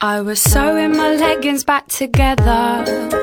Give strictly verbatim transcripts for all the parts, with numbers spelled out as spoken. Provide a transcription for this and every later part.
I was sewing my leggings back together,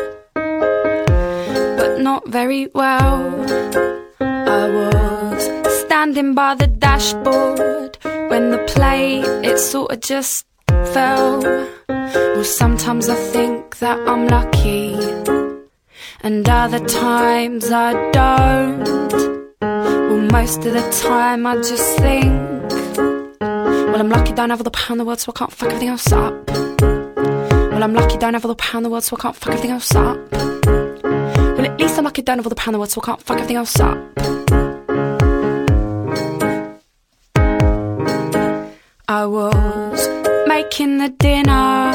but not very well. I was standing by the dashboard when the plate, it sort of just fell. Well, sometimes I think that I'm lucky, and other times I don't. Well, most of the time I just think, well, I'm lucky, don't have all the power in the world, so I can't fuck everything else up. Well, I'm lucky, don't have all the power in the world, so I can't fuck everything else up. Well, at least I'm lucky, don't have all the power in the world, so I can't fuck everything else up. I was making the dinner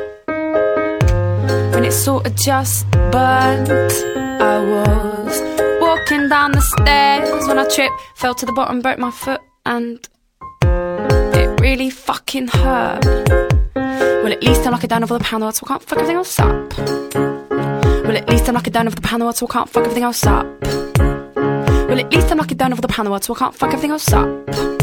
when it sort of just burnt. I was walking down the stairs when I tripped, fell to the bottom, broke my foot, and it really fucking hurt. Well, at least I'm lucky, don't have all the power in the world, so I can't fuck everything else up. Well, at least I'm lucky, don't have the power in the world, so I can't fuck everything else up. Well, at least I'm lucky, don't have the power in the world, so I can't fuck everything else up.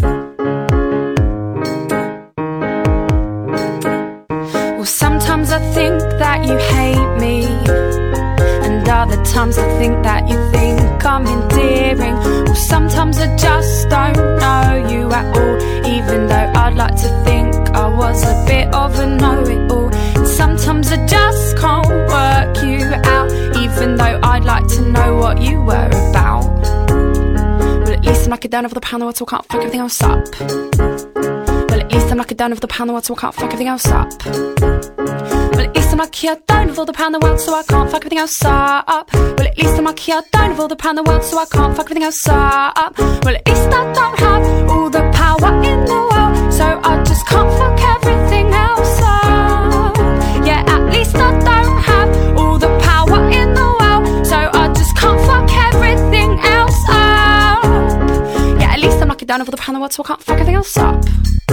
Well, sometimes I think that you hate me, and other times I think that you think I'm endearing. Well, sometimes I just don't know you at all, even though I'd like to think I was a bit of a know-it-all. And sometimes I just can't work you out, even though I'd like to know what you were about. Well, at least I'm lucky, don't have the power in the world, so I can't fuck everything else up. Well, at least I'm lucky, don't have the power in the world, so I can't fuck everything else up. Well, at least I'm lucky, I don't have all the power in the world, so I can't fuck everything else up. Well, at least I'm lucky, I don't have all the power in the world, so I can't fuck everything else up. Well, at least I don't have all the power in the world, so I just can't fuck everything else up. Yeah, at least I don't have all the power in the world, so I just can't fuck everything else up. Yeah, at least I'm lucky, don't have all the power in the world, so I can't fuck everything else up.